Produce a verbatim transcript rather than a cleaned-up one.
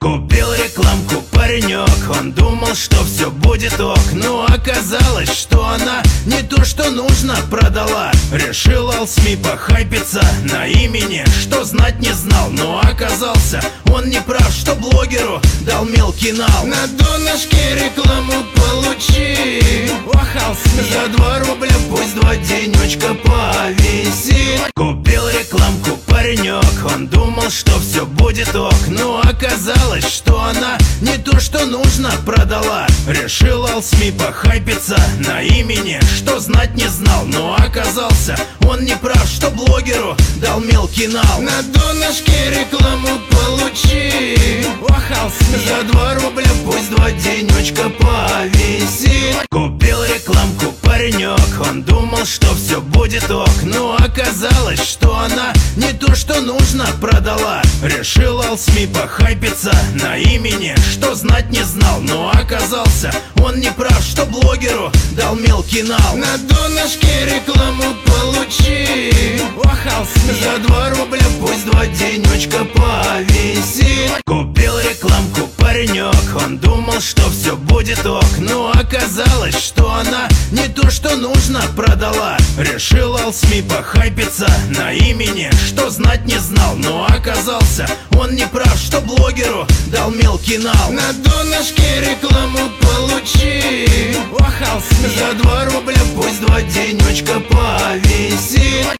Купил рекламку паренек, он думал, что все будет ок. Но оказалось, что она не то, что нужно, продала. Решил алсми похайпиться на имени, что знать не знал. Но оказался он не прав, что блогеру дал мелкий нал. На донышке рекламу получи, за два рубля пусть два денечка повисит. Купил рекламку паренек, он думал, что все будет ок. Но оказалось, что она не то, что нужно, продала. Решил алсми похайпиться на имени, что знать не знал. Но оказался он не прав, что блогеру дал мелкий нал. На донышке рекламу получи, за два рубля пусть два денечка повисит. Купил рекламку паренек, он думал, что все будет ок. Но оказалось, что она не то, что нужно, продала. Решил алсми похайпиться на имени, что знать не знал. Но оказался он не прав, что блогеру дал мелкий нал. На донышке рекламу получи, за два рубля пусть два денечка повисит. Купил рекламку паренек, он думал, что все будет ок. Но оказалось, что она не то, что нужно, продала. Решил алсми похайпиться на имени, что знать не знал. Но оказался он не прав, что блогеру дал мелкий нал. На донышке рекламу получи, за два рубля пусть два денечка повисит.